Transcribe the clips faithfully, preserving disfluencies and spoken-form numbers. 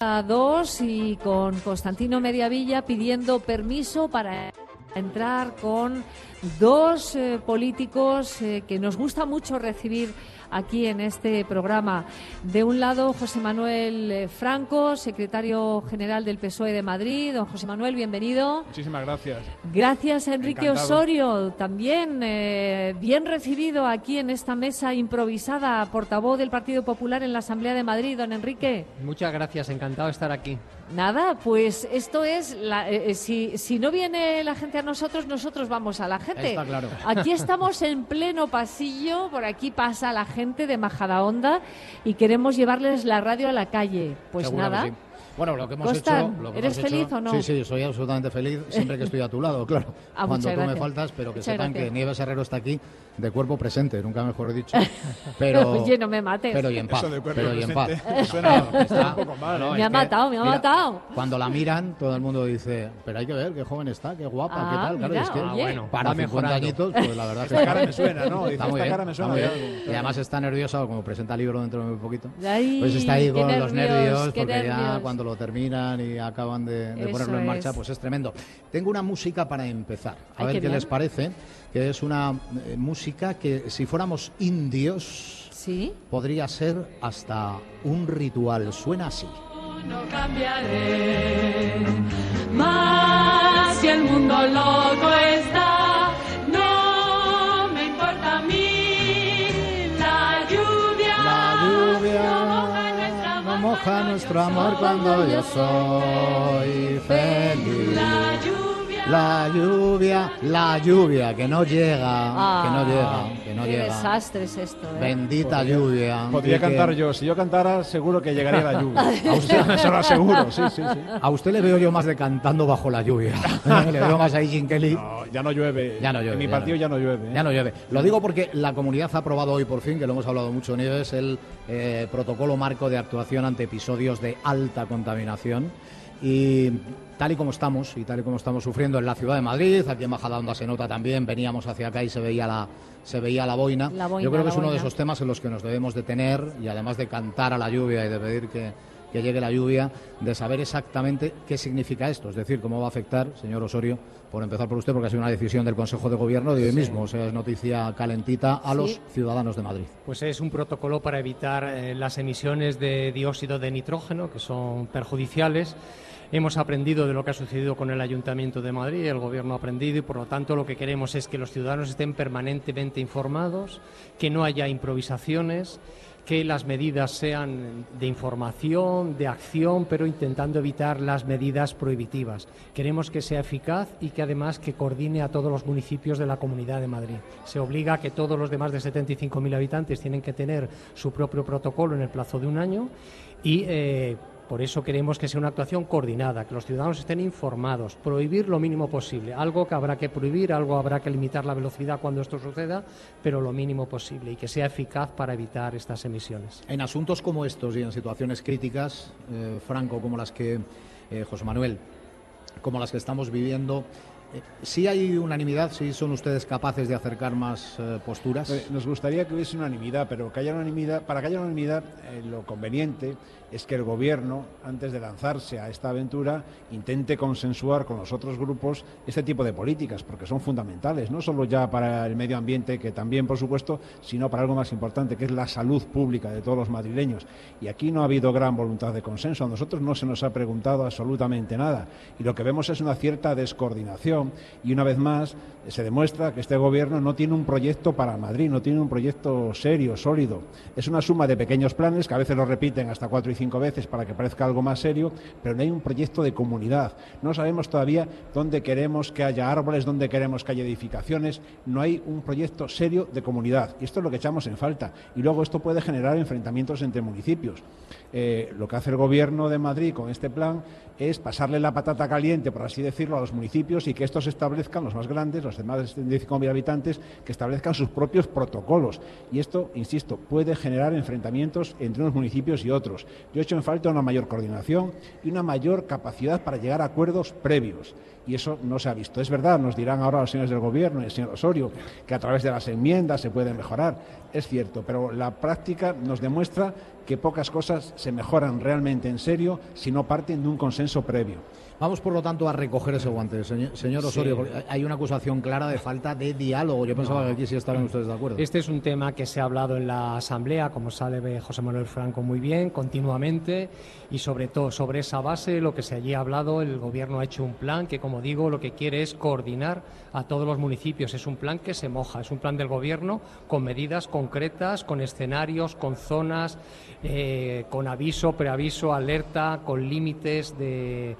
dos y con Constantino Mediavilla pidiendo permiso para entrar con dos eh, políticos eh, que nos gusta mucho recibir aquí en este programa. De un lado, José Manuel eh, Franco, secretario general del P S O E de Madrid. Don José Manuel, bienvenido. Muchísimas gracias. Gracias a Enrique Encantado. Osorio, también eh, bien recibido aquí en esta mesa improvisada, portavoz del Partido Popular en la Asamblea de Madrid. Don Enrique. Muchas gracias, encantado de estar aquí. Nada, pues esto es, la, eh, si, si no viene la gente a nosotros, nosotros vamos a la gente. Está claro. Aquí estamos en pleno pasillo, por aquí pasa la gente de Majadahonda y queremos llevarles la radio a la calle. Pues Seguro nada. que sí. Bueno, lo que hemos Constan, hecho... Lo que ¿eres hemos feliz hecho, o no? Sí, sí, soy absolutamente feliz siempre que estoy a tu lado, claro. Ah, Cuando muchas tú me gracias. faltas, pero que Muchas sepan gracias. que Nieves Herrero está aquí de cuerpo presente, nunca mejor dicho. Pero, Oye, no me mates. pero y en paz, Eso de cuerpo pero y en paz. presente suena Está- un poco mal. no, Me es ha que, matado, me ha mira, matado. Cuando la miran, todo el mundo dice, pero hay que ver qué joven está, qué guapa, Ah, qué tal. Claro, mira, es que oye. bueno, para va cincuenta mejorando. añitos, pues la verdad Esta que cara me suena, ¿no? Dice, Está muy esta bien, cara me está suena muy de bien. algo. Y además está nerviosa, como presenta el libro dentro de muy poquito. Ay, Pues está ahí qué con los nervios, qué porque ya nervios. cuando lo terminan y acaban de, de Eso ponerlo en marcha, es. pues es tremendo. Tengo una música para empezar, a Ay, ver qué qué, bien. les parece, que es una eh, música que si fuéramos indios ¿Sí? podría ser hasta un ritual. Suena así. No cambiaré más si el mundo loco está. No me importa a mí la lluvia. La no moja nuestro lluvia no amor moja cuando nuestro yo amor soy- cuando yo soy feliz. La lluvia. La lluvia, la lluvia, que no llega, Ah, que no llega, que no qué llega. desastre es esto, ¿eh? Bendita lluvia. Podría Y que- cantar yo. Si yo cantara, seguro que llegaría la lluvia. A usted se lo aseguro, sí, sí, sí. A usted le veo yo más de cantando bajo la lluvia. Le veo más ahí Jim Kelly. No, ya no llueve. Ya no llueve, En mi ya partido no. ya no llueve. ¿eh? Ya no llueve. Lo digo porque la comunidad ha aprobado hoy por fin, que lo hemos hablado mucho, Nieves, el eh, protocolo marco de actuación ante episodios de alta contaminación. Y tal y como estamos, y tal y como estamos sufriendo en la ciudad de Madrid, aquí en Majadahonda se nota también, veníamos hacia acá y se veía la, se veía la boina. La boina, Yo creo que la es uno de boina. esos temas en los que nos debemos detener, y además de cantar a la lluvia y de pedir que, que llegue la lluvia, de saber exactamente qué significa esto, es decir, cómo va a afectar, señor Osorio, por empezar por usted, porque ha sido una decisión del Consejo de Gobierno de hoy mismo, o sea, es noticia calentita a Sí. los ciudadanos de Madrid. Pues es un protocolo para evitar eh, las emisiones de dióxido de nitrógeno, que son perjudiciales. Hemos aprendido de lo que ha sucedido con el Ayuntamiento de Madrid, el Gobierno ha aprendido y por lo tanto lo que queremos es que los ciudadanos estén permanentemente informados, que no haya improvisaciones, que las medidas sean de información, de acción, pero intentando evitar las medidas prohibitivas. Queremos que sea eficaz y que además que coordine a todos los municipios de la Comunidad de Madrid. Se obliga a que todos los demás de setenta y cinco mil habitantes tienen que tener su propio protocolo en el plazo de un año y eh, por eso queremos que sea una actuación coordinada, que los ciudadanos estén informados, prohibir lo mínimo posible, algo que habrá que prohibir, algo habrá que limitar la velocidad cuando esto suceda, pero lo mínimo posible y que sea eficaz para evitar estas emisiones. En asuntos como estos y en situaciones críticas, eh, Franco, como las que, eh, José Manuel, como las que estamos viviendo, eh, ¿sí hay unanimidad? ¿Sí son ustedes capaces de acercar más eh, posturas? Eh, Nos gustaría que hubiese unanimidad, pero que haya unanimidad, para que haya unanimidad, eh, lo conveniente es que el Gobierno, antes de lanzarse a esta aventura, intente consensuar con los otros grupos este tipo de políticas, porque son fundamentales, no solo ya para el medio ambiente, que también, por supuesto, sino para algo más importante, que es la salud pública de todos los madrileños. Y aquí no ha habido gran voluntad de consenso. A nosotros no se nos ha preguntado absolutamente nada. Y lo que vemos es una cierta descoordinación y, una vez más, se demuestra que este Gobierno no tiene un proyecto para Madrid, no tiene un proyecto serio, sólido. Es una suma de pequeños planes que a veces lo repiten hasta cuatro y cinco veces para que parezca algo más serio, pero no hay un proyecto de comunidad. No sabemos todavía dónde queremos que haya árboles, dónde queremos que haya edificaciones. No hay un proyecto serio de comunidad. Y esto es lo que echamos en falta. Y luego esto puede generar enfrentamientos entre municipios. Eh, lo que hace el Gobierno de Madrid con este plan es pasarle la patata caliente, por así decirlo, a los municipios y que estos estos establezcan, los más grandes, los de más de setenta y cinco mil habitantes, que establezcan sus propios protocolos. Y esto, insisto, puede generar enfrentamientos entre unos municipios y otros. Yo he hecho en falta una mayor coordinación y una mayor capacidad para llegar a acuerdos previos. Y eso no se ha visto. Es verdad, nos dirán ahora los señores del Gobierno y el señor Osorio que a través de las enmiendas se puede mejorar. Es cierto, pero la práctica nos demuestra que pocas cosas se mejoran realmente en serio si no parten de un consenso previo. Vamos, por lo tanto, a recoger ese guante, señor, señor Osorio, sí. Porque hay una acusación clara de falta de diálogo. Yo pensaba no. que aquí sí estaban ustedes de acuerdo. Este es un tema que se ha hablado en la Asamblea, como sabe José Manuel Franco muy bien, continuamente, y sobre todo sobre esa base, lo que se allí ha hablado, el Gobierno ha hecho un plan que, como digo, lo que quiere es coordinar a todos los municipios. Es un plan que se moja, es un plan del Gobierno con medidas concretas, con escenarios, con zonas, eh, con aviso, preaviso, alerta, con límites de...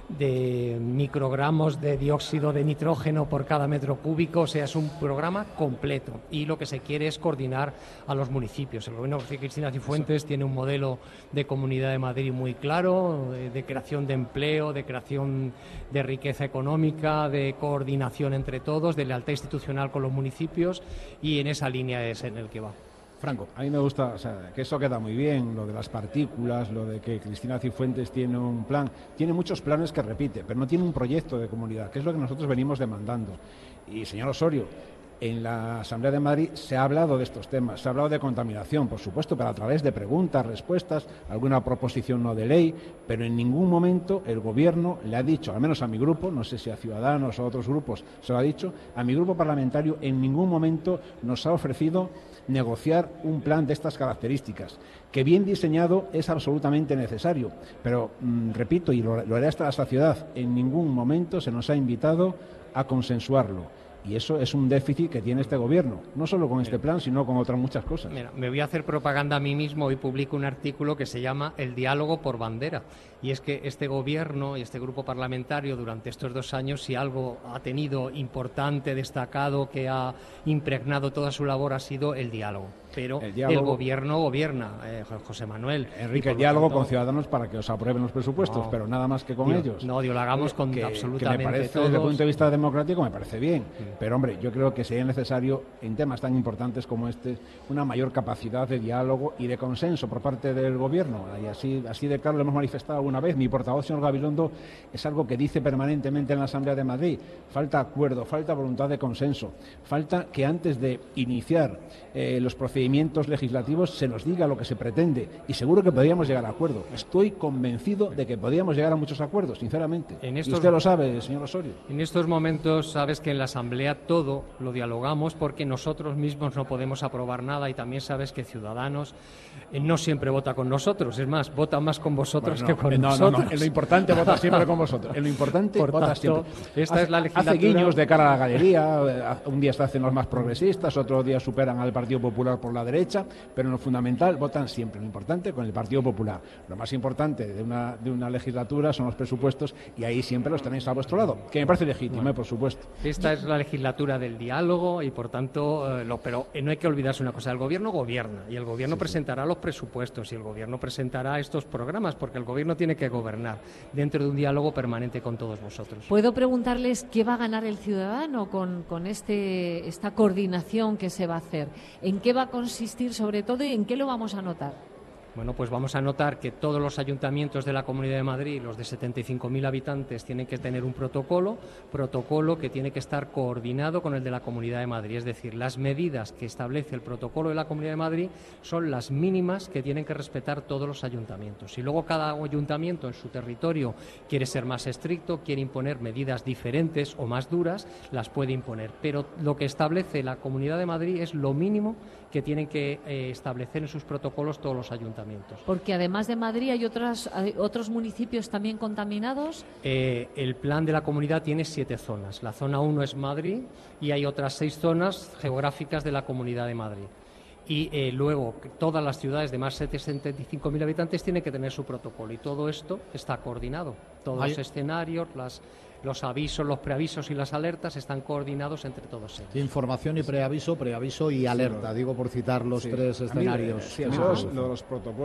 de microgramos de dióxido de nitrógeno por cada metro cúbico. O sea, es un programa completo y lo que se quiere es coordinar a los municipios. El gobierno de Cristina Cifuentes Eso. tiene un modelo de Comunidad de Madrid muy claro, de, de creación de empleo, de creación de riqueza económica, de coordinación entre todos, de lealtad institucional con los municipios, y en esa línea es en el que va. Franco. A mí me gusta, o sea, que eso queda muy bien, lo de las partículas, lo de que Cristina Cifuentes tiene un plan, tiene muchos planes que repite, pero no tiene un proyecto de comunidad, que es lo que nosotros venimos demandando. Y, señor Osorio, en la Asamblea de Madrid se ha hablado de estos temas, se ha hablado de contaminación, por supuesto, pero a través de preguntas, respuestas, alguna proposición no de ley, pero en ningún momento el Gobierno le ha dicho, al menos a mi grupo, no sé si a Ciudadanos o a otros grupos se lo ha dicho, a mi grupo parlamentario en ningún momento nos ha ofrecido negociar un plan de estas características, que bien diseñado es absolutamente necesario, pero mmm, repito, y lo, lo haré hasta la saciedad, en ningún momento se nos ha invitado a consensuarlo. Y eso es un déficit que tiene este Gobierno, no solo con este plan, sino con otras muchas cosas. Mira, me voy a hacer propaganda a mí mismo. Hoy publico un artículo que se llama El diálogo por bandera. Y es que este Gobierno y este grupo parlamentario durante estos dos años, si algo ha tenido importante, destacado, que ha impregnado toda su labor, ha sido el diálogo. Pero el, diálogo, el Gobierno gobierna, eh, José Manuel. Enrique, el diálogo tanto, con Ciudadanos para que os aprueben los presupuestos, no, pero nada más que con digo, ellos. No, digo, lo hagamos con que, absolutamente que me parece, todos. Desde el punto de vista democrático me parece bien, sí. Pero hombre, yo creo que sería necesario, en temas tan importantes como este, una mayor capacidad de diálogo y de consenso por parte del Gobierno. Y así, así de claro lo hemos manifestado una vez. Mi portavoz, señor Gabilondo, es algo que dice permanentemente en la Asamblea de Madrid. Falta acuerdo, falta voluntad de consenso, falta que antes de iniciar eh, los procedimientos legislativos se nos diga lo que se pretende, y seguro que podríamos llegar a acuerdo. Estoy convencido de que podríamos llegar a muchos acuerdos, sinceramente. En estos, y usted lo sabe, señor Osorio. En estos momentos sabes que en la Asamblea todo lo dialogamos porque nosotros mismos no podemos aprobar nada, y también sabes que Ciudadanos eh, no siempre vota con nosotros, es más, vota más con vosotros bueno, no, que con no, nosotros. No, no, en lo importante vota siempre con vosotros. En lo importante Por vota tanto, siempre. Esta hace, es la legislatura. Hace guiños de cara a la galería, un día se hacen los más progresistas, otro día superan al Partido Popular por la derecha, pero en lo fundamental votan siempre, lo importante, con el Partido Popular. Lo más importante de una, de una legislatura son los presupuestos, y ahí siempre los tenéis a vuestro lado, que me parece legítimo, bueno, eh, por supuesto. Esta es la legislatura del diálogo y, por tanto, eh, lo, pero no hay que olvidarse una cosa, el Gobierno gobierna, y el Gobierno sí, presentará sí. los presupuestos, y el Gobierno presentará estos programas, porque el Gobierno tiene que gobernar dentro de un diálogo permanente con todos vosotros. ¿Puedo preguntarles qué va a ganar el ciudadano con, con este, esta coordinación que se va a hacer? ¿En qué va a consistir sobre todo y en qué lo vamos a notar? Bueno, pues vamos a notar que todos los ayuntamientos de la Comunidad de Madrid, los de setenta y cinco mil habitantes, tienen que tener un protocolo, protocolo que tiene que estar coordinado con el de la Comunidad de Madrid. Es decir, las medidas que establece el protocolo de la Comunidad de Madrid son las mínimas que tienen que respetar todos los ayuntamientos. Si luego cada ayuntamiento en su territorio quiere ser más estricto, quiere imponer medidas diferentes o más duras, las puede imponer. Pero lo que establece la Comunidad de Madrid es lo mínimo que tienen que eh, establecer en sus protocolos todos los ayuntamientos. Porque además de Madrid hay otras, hay otros municipios también contaminados. Eh, el plan de la comunidad tiene siete zonas. La zona uno es Madrid y hay otras seis zonas geográficas de la Comunidad de Madrid. Y eh, luego todas las ciudades de más de setenta y cinco mil habitantes tienen que tener su protocolo, y todo esto está coordinado. Todos hay... los escenarios, las... los avisos, los preavisos y las alertas están coordinados entre todos ellos. Información y preaviso, preaviso y alerta, sí, digo por citar los sí. tres escenarios. A mí, sí, a mí los, los protocolos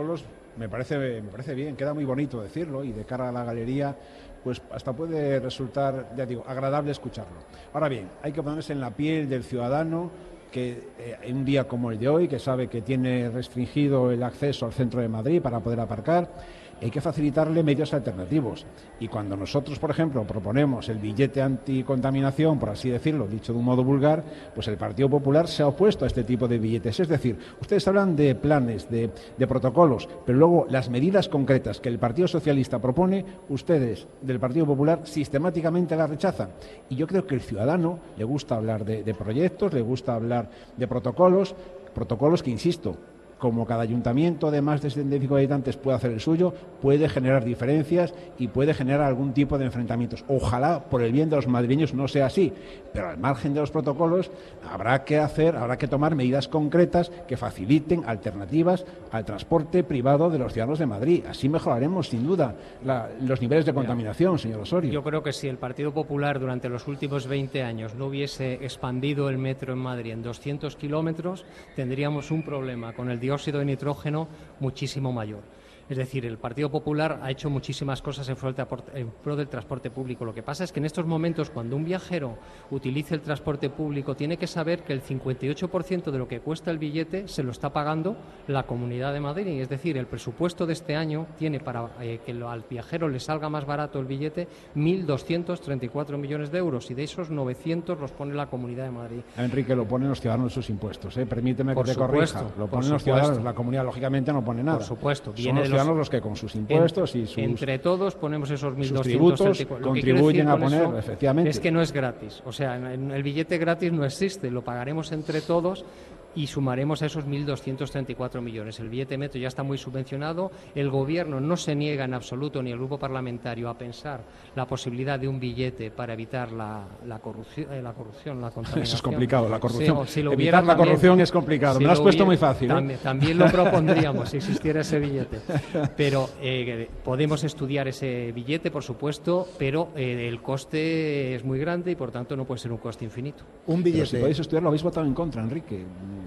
Me parece, me parece bien, queda muy bonito decirlo y de cara a la galería pues hasta puede resultar, ya digo, agradable escucharlo. Ahora bien, hay que ponerse en la piel del ciudadano que eh, en un día como el de hoy, que sabe que tiene restringido el acceso al centro de Madrid para poder aparcar, hay que facilitarle medios alternativos. Y cuando nosotros, por ejemplo, proponemos el billete anticontaminación, por así decirlo, dicho de un modo vulgar, pues el Partido Popular se ha opuesto a este tipo de billetes. Es decir, ustedes hablan de planes, de, de protocolos, pero luego las medidas concretas que el Partido Socialista propone, ustedes del Partido Popular sistemáticamente las rechazan. Y yo creo que el ciudadano le gusta hablar de, de proyectos, le gusta hablar de protocolos, protocolos que, insisto, como cada ayuntamiento de más de setenta y cinco habitantes puede hacer el suyo, puede generar diferencias y puede generar algún tipo de enfrentamientos. Ojalá, por el bien de los madrileños, no sea así, pero al margen de los protocolos habrá que hacer, habrá que tomar medidas concretas que faciliten alternativas al transporte privado de los ciudadanos de Madrid. Así mejoraremos, sin duda, la, los niveles de contaminación, señor Osorio. Yo creo que si el Partido Popular durante los últimos veinte años no hubiese expandido el metro en Madrid en doscientos kilómetros, tendríamos un problema con el dióxido de nitrógeno muchísimo mayor. Es decir, el Partido Popular ha hecho muchísimas cosas en pro del transporte público. Lo que pasa es que en estos momentos, cuando un viajero utilice el transporte público, tiene que saber que el cincuenta y ocho por ciento de lo que cuesta el billete se lo está pagando la Comunidad de Madrid. Es decir, el presupuesto de este año tiene para eh, que al viajero le salga más barato el billete mil doscientos treinta y cuatro millones de euros, y de esos novecientos los pone la Comunidad de Madrid. Enrique, lo ponen los ciudadanos sus impuestos, ¿eh? Permíteme por que te supuesto, corrija. Lo por ponen los supuesto. ciudadanos, la Comunidad lógicamente no pone nada. Por supuesto, Son viene los de los ciudadanos los que con sus impuestos en, y sus entre todos ponemos esos mil sus doscientos tributos contribuyen a poner, eso, efectivamente. Es que no es gratis, o sea, en el billete gratis no existe, lo pagaremos entre todos y sumaremos a esos mil doscientos treinta y cuatro millones. El billete metro ya está muy subvencionado. El Gobierno no se niega en absoluto, ni el Grupo Parlamentario, a pensar la posibilidad de un billete para evitar la, la, corrupción, eh, la corrupción, la contaminación. Eso es complicado, la corrupción. Sí, si lo Evitar la también, corrupción es complicado. Si Me lo has lo puesto hubiera, muy fácil. ¿eh? También, también lo propondríamos si existiera ese billete. Pero eh, podemos estudiar ese billete, por supuesto, pero eh, el coste es muy grande y, por tanto, no puede ser un coste infinito. Un billete. Pero si podéis estudiarlo, habéis votado en contra, Enrique.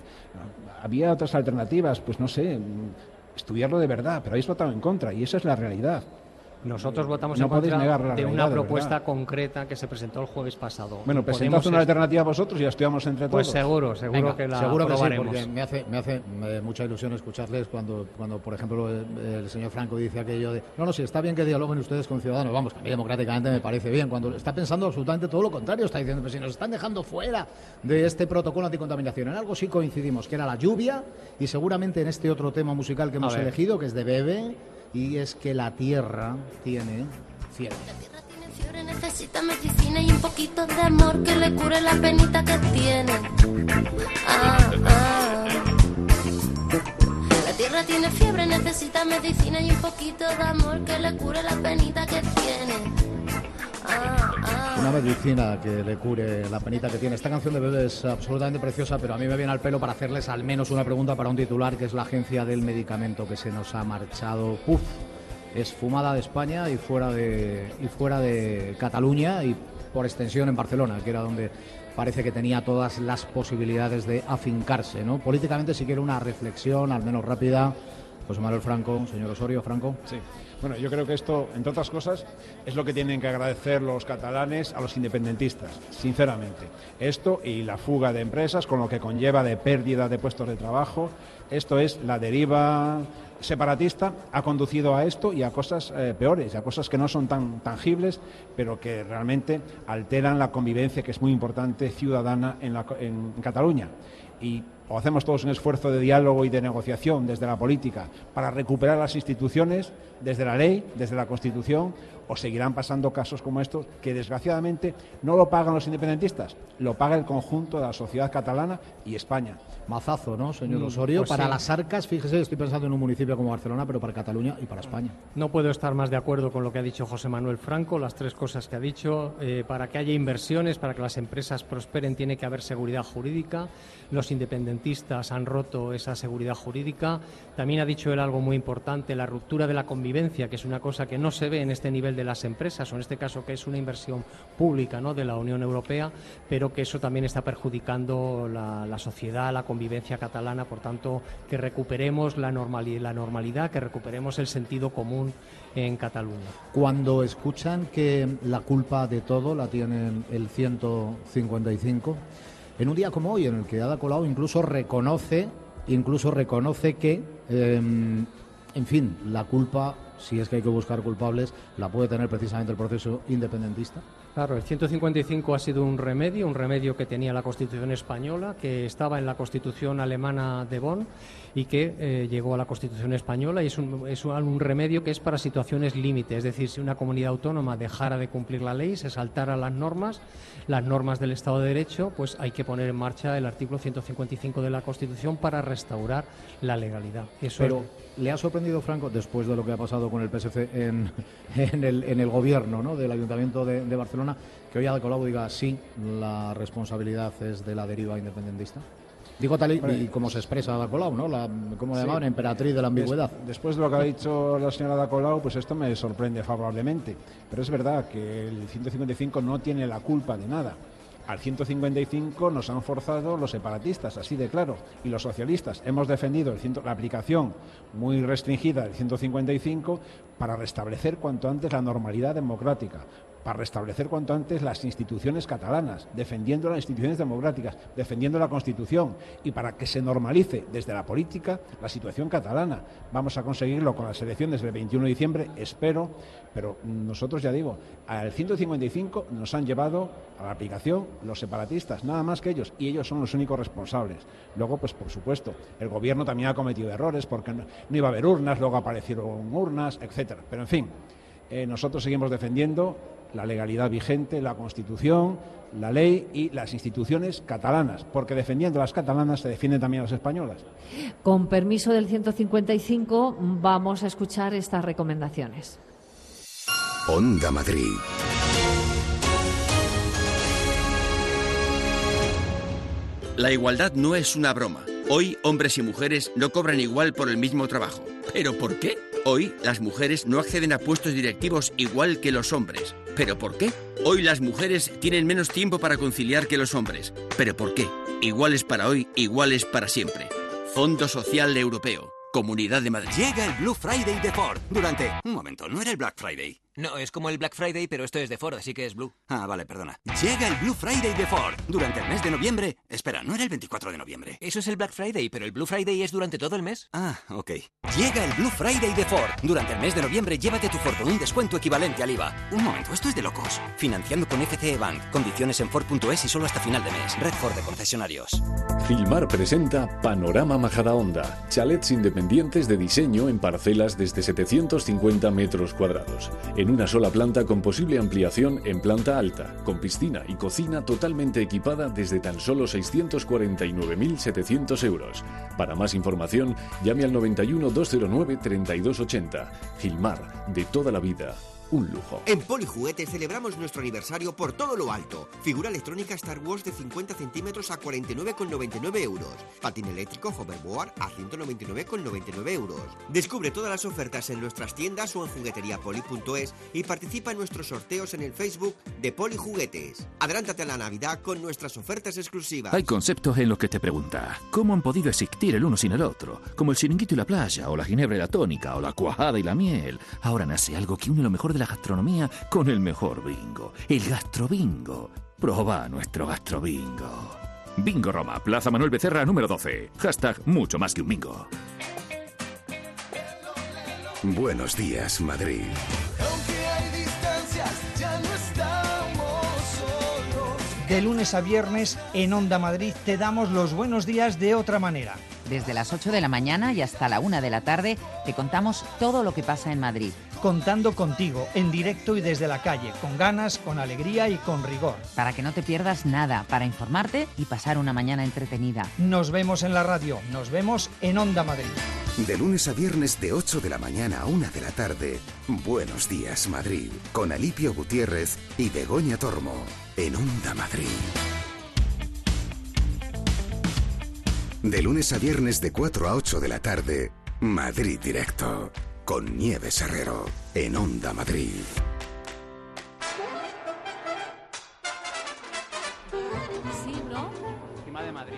Había otras alternativas, pues no sé, estudiarlo de verdad, pero habéis votado en contra y esa es la realidad. Nosotros votamos no en contra negar la de realidad, una de propuesta verdad. concreta que se presentó el jueves pasado. Bueno, presentad una alternativa vosotros y la estudiamos entre todos. Pues seguro, seguro Venga, que la seguro que sí, aprobaremos. porque me hace, me hace eh, mucha ilusión escucharles cuando, cuando por ejemplo, el, el señor Franco dice aquello de no, no, sí, está bien que dialoguen ustedes con Ciudadanos, vamos, que a mí democráticamente me parece bien, cuando está pensando absolutamente todo lo contrario, está diciendo, pues si nos están dejando fuera de este protocolo anticontaminación, en algo sí coincidimos, que era la lluvia, y seguramente en este otro tema musical que hemos elegido, que es de Bebe, y es que la tierra tiene fiebre. La tierra tiene fiebre, necesita medicina y un poquito de amor que le cure la penita que tiene. Ah, ah. La tierra tiene fiebre, necesita medicina y un poquito de amor que le cure la penita que tiene. Ah, ah. Una medicina que le cure la penita que tiene. Esta canción de Bebe es absolutamente preciosa, pero a mí me viene al pelo para hacerles al menos una pregunta para un titular, que es la Agencia del Medicamento, que se nos ha marchado. ¡Puf! Esfumada de España y fuera de, y fuera de Cataluña y por extensión en Barcelona, que era donde parece que tenía todas las posibilidades de afincarse, ¿no? Políticamente, si quiere una reflexión, al menos rápida, José Manuel Franco, señor Osorio, Franco. Sí. Bueno, yo creo que esto, entre otras cosas, es lo que tienen que agradecer los catalanes a los independentistas, sinceramente. Esto y la fuga de empresas, con lo que conlleva de pérdida de puestos de trabajo, esto es la deriva separatista, ha conducido a esto y a cosas eh, peores, a cosas que no son tan tangibles, pero que realmente alteran la convivencia, que es muy importante, ciudadana en, la, en Cataluña. Y o hacemos todos un esfuerzo de diálogo y de negociación desde la política para recuperar las instituciones, desde la ley, desde la Constitución, o seguirán pasando casos como estos que desgraciadamente no lo pagan los independentistas, lo paga el conjunto de la sociedad catalana y España. Mazazo, ¿no, señor Osorio? Pues para sí. las arcas, fíjese, estoy pensando en un municipio como Barcelona, pero para Cataluña y para España. No puedo estar más de acuerdo con lo que ha dicho José Manuel Franco, las tres cosas que ha dicho. Eh, para que haya inversiones, para que las empresas prosperen, tiene que haber seguridad jurídica. Los independentistas independentistas han roto esa seguridad jurídica. También ha dicho él algo muy importante, la ruptura de la convivencia, que es una cosa que no se ve en este nivel de las empresas, o en este caso que es una inversión pública, ¿no?, de la Unión Europea, pero que eso también está perjudicando la, la sociedad, la convivencia catalana. Por tanto, que recuperemos la normalidad, la normalidad, que recuperemos el sentido común en Cataluña. Cuando escuchan que la culpa de todo la tienen el ciento cincuenta y cinco, en un día como hoy, en el que Ada Colau incluso reconoce, incluso reconoce que, eh, en fin, la culpa, si es que hay que buscar culpables, la puede tener precisamente el proceso independentista. Claro, el ciento cincuenta y cinco ha sido un remedio, un remedio que tenía la Constitución española, que estaba en la Constitución alemana de Bonn y que eh, llegó a la Constitución española, y es un, es un remedio que es para situaciones límite, es decir, si una comunidad autónoma dejara de cumplir la ley, se saltara las normas, las normas del Estado de Derecho, pues hay que poner en marcha el artículo ciento cincuenta y cinco de la Constitución para restaurar la legalidad. Eso Pero, es... ¿le ha sorprendido, Franco, después de lo que ha pasado con el P S C en, en, el, en el gobierno, ¿no?, del Ayuntamiento de, de Barcelona, que hoy Ada Colau diga sí, la responsabilidad es de la deriva independentista? Digo tal y, y como se expresa Ada Colau, ¿no?, la, como le llamaban, sí, emperatriz de la ambigüedad. Des, después de lo que ha dicho la señora Ada Colau, pues esto me sorprende favorablemente. Pero es verdad que el ciento cincuenta y cinco no tiene la culpa de nada. Al ciento cincuenta y cinco nos han forzado los separatistas, así de claro, y los socialistas. Hemos defendido el ciento, la aplicación muy restringida del ciento cincuenta y cinco para restablecer cuanto antes la normalidad democrática, para restablecer cuanto antes las instituciones catalanas, defendiendo las instituciones democráticas, defendiendo la Constitución, y para que se normalice desde la política la situación catalana. Vamos a conseguirlo con las elecciones del veintiuno de diciembre, espero, pero nosotros, ya digo, al ciento cincuenta y cinco nos han llevado a la aplicación los separatistas, nada más que ellos, y ellos son los únicos responsables. Luego, pues por supuesto, el gobierno también ha cometido errores, porque no, no iba a haber urnas, luego aparecieron urnas, etcétera. Pero en fin, eh, nosotros seguimos defendiendo la legalidad vigente, la Constitución, la ley y las instituciones catalanas, porque defendiendo las catalanas se defienden también las españolas. Con permiso del ciento cincuenta y cinco, vamos a escuchar estas recomendaciones. Onda Madrid. La igualdad no es una broma. Hoy, hombres y mujeres no cobran igual por el mismo trabajo. ¿Pero por qué? Hoy, las mujeres no acceden a puestos directivos igual que los hombres. ¿Pero por qué? Hoy las mujeres tienen menos tiempo para conciliar que los hombres. ¿Pero por qué? Iguales para hoy, iguales para siempre. Fondo Social Europeo. Comunidad de Madrid. Llega el Blue Friday de Ford durante... Un momento, ¿no era el Black Friday? No, es como el Black Friday, pero esto es de Ford, así que es Blue. Ah, vale, perdona. Llega el Blue Friday de Ford durante el mes de noviembre. Espera, ¿no era el veinticuatro de noviembre? Eso es el Black Friday, pero el Blue Friday es durante todo el mes. Ah, ok. Llega el Blue Friday de Ford. Durante el mes de noviembre, llévate tu Ford con un descuento equivalente al I V A. Un momento, esto es de locos. Financiando con F C E Bank. Condiciones en Ford punto es y solo hasta final de mes. Red Ford de concesionarios. Gilmar presenta Panorama Majadahonda. Chalets independientes de diseño en parcelas desde setecientos cincuenta metros cuadrados. En una sola planta con posible ampliación en planta alta, con piscina y cocina totalmente equipada desde tan solo seiscientos cuarenta y nueve mil setecientos euros. Para más información, llame al noventa y uno, doscientos nueve, treinta y dos ochenta. Gilmar, de toda la vida. Un lujo. En Polijuguetes celebramos nuestro aniversario por todo lo alto. Figura electrónica Star Wars de cincuenta centímetros a cuarenta y nueve con noventa y nueve euros. Patín eléctrico Hoverboard a ciento noventa y nueve con noventa y nueve euros. Descubre todas las ofertas en nuestras tiendas o en jugueteriapoli punto es y participa en nuestros sorteos en el Facebook de Polijuguetes. Adelántate a la Navidad con nuestras ofertas exclusivas. Hay conceptos en los que te preguntas ¿cómo han podido existir el uno sin el otro? Como el chiringuito y la playa, o la ginebra y la tónica, o la cuajada y la miel. Ahora nace algo que une lo mejor de la gastronomía con el mejor bingo, el gastrobingo. Proba nuestro gastrobingo. Bingo Roma, Plaza Manuel Becerra, número doce. Hashtag mucho más que un bingo. Buenos días, Madrid. Aunque hay distancias, ya no estamos solos. De lunes a viernes en Onda Madrid te damos los buenos días de otra manera. Desde las ocho de la mañana y hasta la una de la tarde te contamos todo lo que pasa en Madrid. Contando contigo, en directo y desde la calle, con ganas, con alegría y con rigor. Para que no te pierdas nada, para informarte y pasar una mañana entretenida. Nos vemos en la radio, nos vemos en Onda Madrid. De lunes a viernes de ocho de la mañana a una de la tarde, Buenos días, Madrid, con Alipio Gutiérrez y Begoña Tormo, en Onda Madrid. De lunes a viernes de cuatro a ocho de la tarde, Madrid Directo, con Nieves Herrero, en Onda Madrid. Sí, ¿no? Encima de Madrid.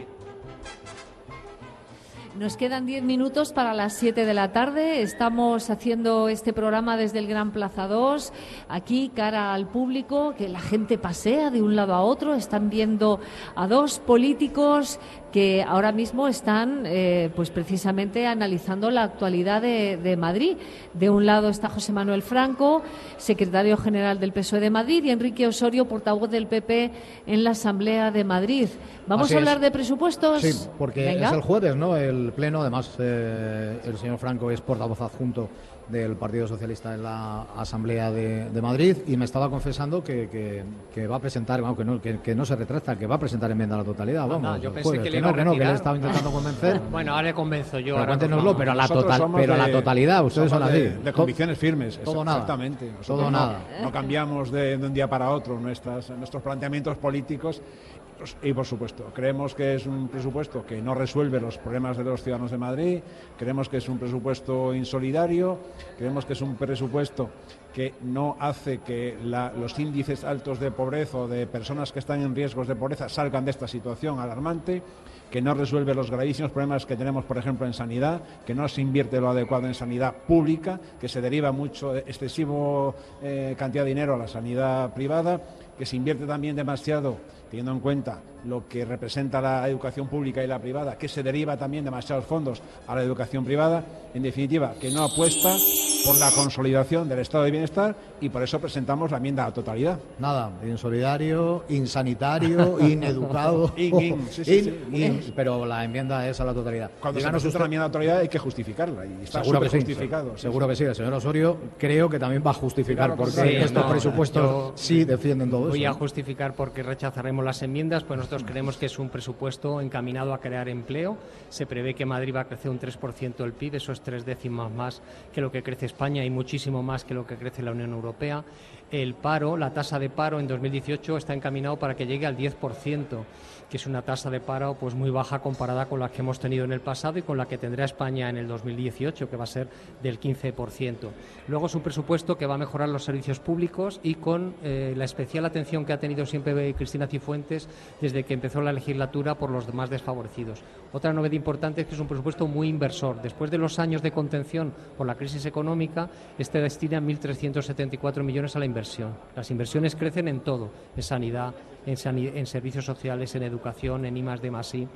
Nos quedan diez minutos para las siete de la tarde. Estamos haciendo este programa desde el Gran Plaza dos, aquí cara al público, que la gente pasea de un lado a otro. Están viendo a dos políticos que ahora mismo están eh, pues precisamente analizando la actualidad de, de Madrid. De un lado está José Manuel Franco, secretario general del P S O E de Madrid, y Enrique Osorio, portavoz del P P en la Asamblea de Madrid. ¿Vamos Así a hablar es. de presupuestos? Sí, porque Venga. es el jueves, ¿no? El pleno, además eh, el señor Franco es portavoz adjunto del Partido Socialista en la Asamblea de, de Madrid, y me estaba confesando que, que, que va a presentar, bueno, que no, que, que no se retracta, que va a presentar enmienda a la totalidad. Vamos, Anda, yo el pensé jueves. que le no, iba a que no, que le retirar. estaba intentando convencer. Bueno, ahora le convenzo yo. Pero ahora cuéntenoslo, nos pero a la, Nosotros total, somos pero a la de- totalidad, ustedes son somos así. de, de To- convicciones firmes. Todo nada. Exactamente. Nosotros Todo no, nada. No cambiamos de, de un día para otro nuestras, nuestros planteamientos políticos. Y, por supuesto, creemos que es un presupuesto que no resuelve los problemas de los ciudadanos de Madrid, creemos que es un presupuesto insolidario, creemos que es un presupuesto que no hace que la, los índices altos de pobreza o de personas que están en riesgos de pobreza salgan de esta situación alarmante, que no resuelve los gravísimos problemas que tenemos, por ejemplo, en sanidad, que no se invierte lo adecuado en sanidad pública, que se deriva mucho, excesivo eh, cantidad de dinero a la sanidad privada, que se invierte también demasiado, teniendo en cuenta lo que representa la educación pública y la privada, que se deriva también demasiados fondos a la educación privada, en definitiva, que no apuesta por la consolidación del estado de bienestar, y por eso presentamos la enmienda a la totalidad. Nada, insolidario, insanitario, ineducado. In, in, sí, sí, In, sí. in, pero la enmienda es a la totalidad. Cuando Díganos se presenta usted- una enmienda a la totalidad hay que justificarla, y está Seguro que súper sí, justificado. sí, seguro sí. que sí. El señor Osorio creo que también va a justificar Claro, porque sí, estos no, presupuestos yo sí defienden todo Voy eso. a justificar porque rechazaremos las enmiendas, pues nosotros creemos que es un presupuesto encaminado a crear empleo. Se prevé que Madrid va a crecer un tres por ciento del P I B, eso es tres décimas más que lo que crece España y muchísimo más que lo que crece la Unión Europea. El paro, la tasa de paro en dos mil dieciocho está encaminado para que llegue al diez por ciento, que es una tasa de paro pues muy baja comparada con la que hemos tenido en el pasado y con la que tendrá España en el dos mil dieciocho, que va a ser del quince por ciento. Luego es un presupuesto que va a mejorar los servicios públicos y con eh, la especial atención que ha tenido siempre Cristina Cifuentes desde que empezó la legislatura por los más desfavorecidos. Otra novedad importante es que es un presupuesto muy inversor. Después de los años de contención por la crisis económica, este destina mil trescientos setenta y cuatro millones a la inversión. Las inversiones crecen en todo, en sanidad, en, sani- en servicios sociales, en educación, en I más D más I.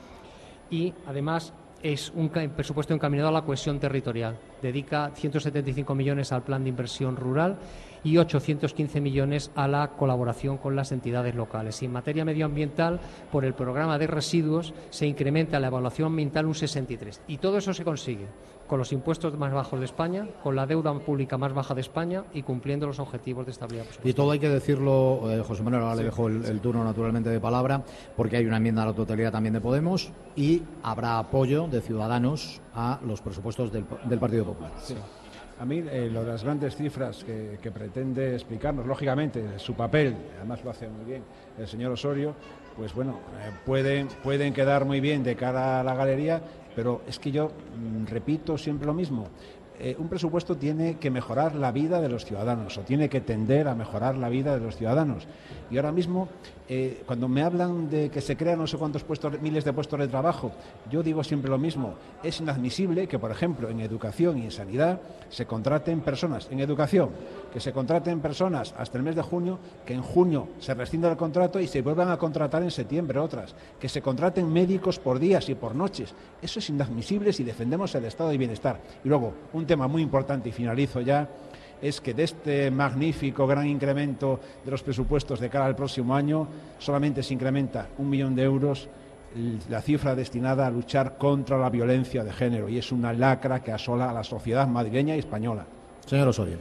Y además es un ca- presupuesto encaminado a la cohesión territorial. Dedica ciento setenta y cinco millones al plan de inversión rural y ochocientos quince millones a la colaboración con las entidades locales. Y en materia medioambiental, por el programa de residuos, se incrementa la evaluación ambiental un sesenta y tres. Y todo eso se consigue con los impuestos más bajos de España, con la deuda pública más baja de España y cumpliendo los objetivos de estabilidad presupuestaria. Y todo hay que decirlo, eh, José Manuel, ahora le dejo el, el turno naturalmente de palabra, porque hay una enmienda a la totalidad también de Podemos y habrá apoyo de Ciudadanos a los presupuestos del, del Partido Popular. Sí. A mí, eh, lo de las grandes cifras que, que pretende explicarnos, lógicamente, su papel, además lo hace muy bien el señor Osorio, pues bueno, eh, pueden, pueden quedar muy bien de cara a la galería, pero es que yo mm, repito siempre lo mismo. Eh, un presupuesto tiene que mejorar la vida de los ciudadanos, o tiene que tender a mejorar la vida de los ciudadanos. Y ahora mismo, eh, cuando me hablan de que se crean no sé cuántos puestos, miles de puestos de trabajo, yo digo siempre lo mismo. Es inadmisible que, por ejemplo, en educación y en sanidad se contraten personas, en educación, que se contraten personas hasta el mes de junio, que en junio se rescinda el contrato y se vuelvan a contratar en septiembre otras, que se contraten médicos por días y por noches. Eso es inadmisible si defendemos el estado de bienestar. Y luego, un tema muy importante, y finalizo ya, es que de este magnífico gran incremento de los presupuestos de cara al próximo año, solamente se incrementa un millón de euros la cifra destinada a luchar contra la violencia de género, y es una lacra que asola a la sociedad madrileña y española. Señor Osorio.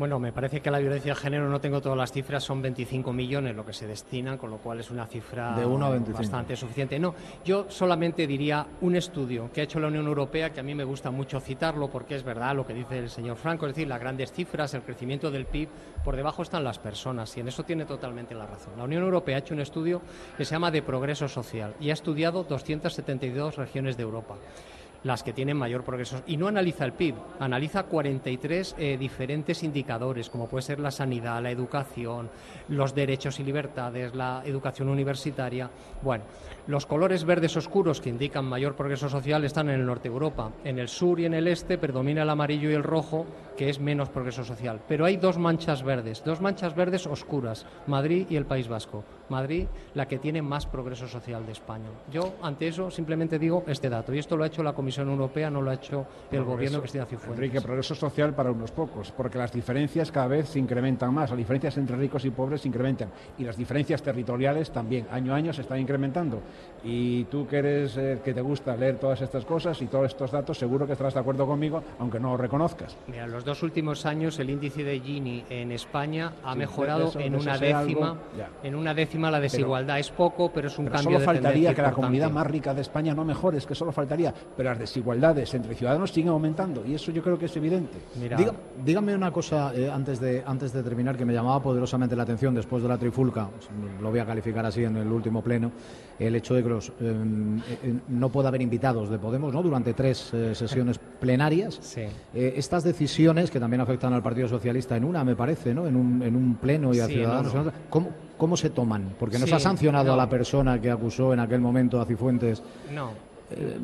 Bueno, me parece que a la violencia de género, no tengo todas las cifras, son veinticinco millones lo que se destinan, con lo cual es una cifra de uno a veinticinco. Bastante suficiente. No, yo solamente diría un estudio que ha hecho la Unión Europea, que a mí me gusta mucho citarlo porque es verdad lo que dice el señor Franco, es decir, las grandes cifras, el crecimiento del P I B, por debajo están las personas, y en eso tiene totalmente la razón. La Unión Europea ha hecho un estudio que se llama de progreso social y ha estudiado doscientas setenta y dos regiones de Europa, las que tienen mayor progreso, y no analiza el P I B, analiza cuarenta y tres eh, diferentes indicadores, como puede ser la sanidad, la educación, los derechos y libertades, la educación universitaria. Bueno, los colores verdes oscuros que indican mayor progreso social están en el norte de Europa. En el sur y en el este predomina el amarillo y el rojo, que es menos progreso social. Pero hay dos manchas verdes, dos manchas verdes oscuras, Madrid y el País Vasco. Madrid, la que tiene más progreso social de España. Yo, ante eso, simplemente digo este dato, y esto lo ha hecho la Comisión Europea, no lo ha hecho el progreso, gobierno de Cristina Cifuentes. Enrique, progreso social para unos pocos, porque las diferencias cada vez se incrementan más, las diferencias entre ricos y pobres se incrementan, y las diferencias territoriales también, año a año se están incrementando. Y tú que eres, eh, que te gusta leer todas estas cosas y todos estos datos, seguro que estarás de acuerdo conmigo, aunque no lo reconozcas. Mira, en los dos últimos años el índice de Gini en España ha sí, mejorado eso, en, una décima, algo, en una décima la desigualdad. Pero, es poco, pero es un pero cambio de tendencia. Solo faltaría que importante. la comunidad más rica de España no mejore, es que solo faltaría, pero las desigualdades entre ciudadanos siguen aumentando, y eso yo creo que es evidente. Mira, Diga, dígame una cosa eh, antes de antes de terminar, que me llamaba poderosamente la atención después de la trifulca, lo voy a calificar así en el último pleno, el hecho de que los, eh, eh, no pueda haber invitados de Podemos, ¿no?, durante tres eh, sesiones plenarias. Sí. Eh, estas decisiones que también afectan al Partido Socialista en una, me parece, ¿no?, en un, en un pleno y a sí, Ciudadanos, no, no. ¿Cómo, ¿cómo se toman? Porque no sí, se ha sancionado no. a la persona que acusó en aquel momento a Cifuentes. No.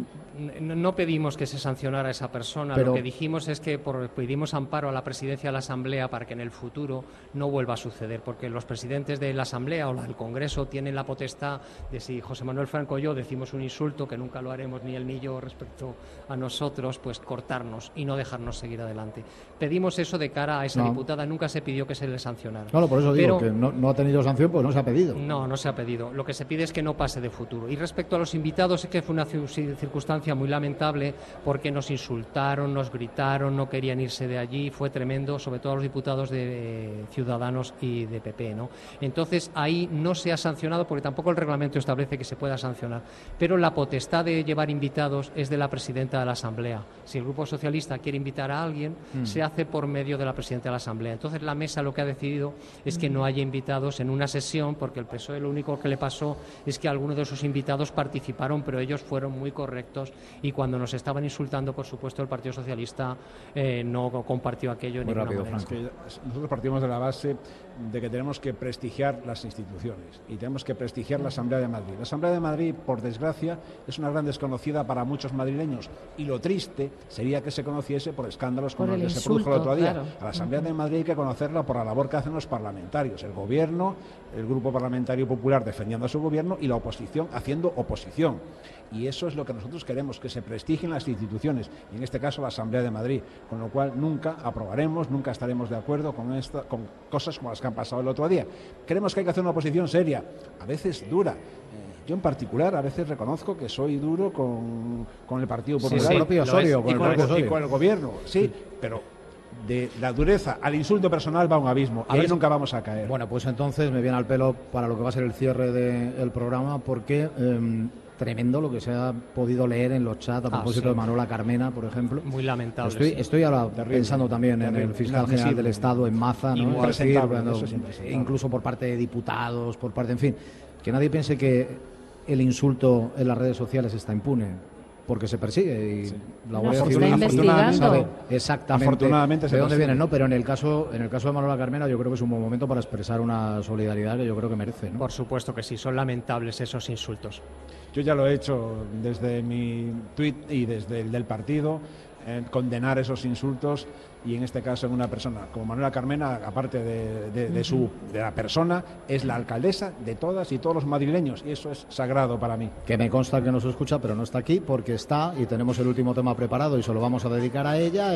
No pedimos que se sancionara a esa persona, pero, lo que dijimos es que por, pedimos amparo a la presidencia de la Asamblea para que en el futuro no vuelva a suceder, porque los presidentes de la Asamblea o del Congreso tienen la potestad de, si José Manuel Franco o yo decimos un insulto, que nunca lo haremos ni él ni yo respecto a nosotros, pues cortarnos y no dejarnos seguir adelante. Pedimos eso de cara a esa no. diputada, nunca se pidió que se le sancionara. Claro, por eso digo pero, que no, no ha tenido sanción, pues no se ha pedido. No, no se ha pedido. Lo que se pide es que no pase de futuro. Y respecto a los invitados, es que fue una circunstancia muy lamentable, porque nos insultaron, nos gritaron, no querían irse de allí, fue tremendo, sobre todo a los diputados de eh, Ciudadanos y de P P, ¿no? Entonces ahí no se ha sancionado, porque tampoco el reglamento establece que se pueda sancionar, pero la potestad de llevar invitados es de la presidenta de la Asamblea. Si el Grupo Socialista quiere invitar a alguien, mm. se hace por medio de la presidenta de la Asamblea. Entonces la mesa lo que ha decidido es que no haya invitados en una sesión, porque el P S O E lo único que le pasó es que algunos de sus invitados participaron, pero ellos fueron muy correctos, y cuando nos estaban insultando, por supuesto, el Partido Socialista eh, no compartió aquello en Muy ninguna rápido, manera. Franco. Nosotros partimos de la base de que tenemos que prestigiar las instituciones y tenemos que prestigiar la Asamblea de Madrid. La Asamblea de Madrid, por desgracia, es una gran desconocida para muchos madrileños, y lo triste sería que se conociese por escándalos como el que se produjo el otro día. Claro. A la Asamblea de Madrid hay que conocerla por la labor que hacen los parlamentarios, el Gobierno, el Grupo Parlamentario Popular defendiendo a su Gobierno y la oposición haciendo oposición. Y eso es lo que nosotros queremos, que se prestigien las instituciones, y en este caso la Asamblea de Madrid, con lo cual nunca aprobaremos, nunca estaremos de acuerdo con, esta, con cosas como las que han pasado el otro día. Creemos que hay que hacer una oposición seria, a veces dura. Yo en particular a veces reconozco que soy duro con, con el Partido Popular, sí, sí, propio Osorio, y, con el, y con el Gobierno, sí, pero de la dureza al insulto personal va un abismo, y ahí nunca vamos a caer. Bueno, pues entonces me viene al pelo para lo que va a ser el cierre del de programa, porque eh, tremendo lo que se ha podido leer en los chats a propósito ah, sí. de Manuela Carmena, por ejemplo. Muy lamentable. Estoy, sí. estoy ahora terrible, pensando también terrible, en el fiscal general del Estado, en Maza, ¿no? Igual, decir, bueno, es incluso por parte de diputados, por parte, en fin, que nadie piense que el insulto en las redes sociales está impune, porque se persigue y sí. la Guardia no, Civil afortunadamente sabe exactamente afortunadamente de dónde vienen, ¿no? Pero en el caso en el caso de Manuela Carmena, yo creo que es un buen momento para expresar una solidaridad que yo creo que merece, ¿no? Por supuesto que sí, son lamentables esos insultos. Yo ya lo he hecho desde mi tuit y desde el del partido, eh, condenar esos insultos, y en este caso en una persona como Manuela Carmena, aparte de, de, de, su, de la persona, es la alcaldesa de todas y todos los madrileños, y eso es sagrado para mí. Que me consta que nos escucha, pero no está aquí porque está, y tenemos el último tema preparado y se lo vamos a dedicar a ella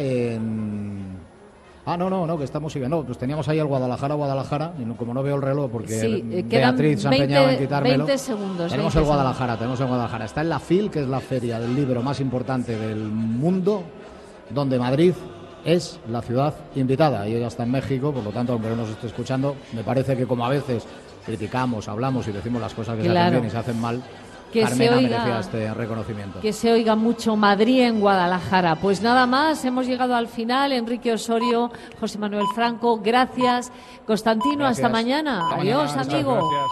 en... Ah, no, no, no, que estamos siguiendo. No, pues teníamos ahí el Guadalajara, Guadalajara, y no, como no veo el reloj, porque sí, Beatriz se ha empeñado en quitármelo. veinte segundos. Tenemos el Guadalajara, tenemos el Guadalajara. Está en la FIL, que es la feria del libro más importante del mundo, donde Madrid es la ciudad invitada y ella está en México, por lo tanto, aunque no nos esté escuchando, me parece que como a veces criticamos, hablamos y decimos las cosas que Claro. se hacen bien y se hacen mal, Que Carmena se oiga- merecía este reconocimiento. Que se oiga mucho Madrid en Guadalajara. Pues nada más, hemos llegado al final. Enrique Osorio, José Manuel Franco, gracias. Constantino, Gracias. hasta mañana. Hasta Adiós, mañana. amigo. Gracias.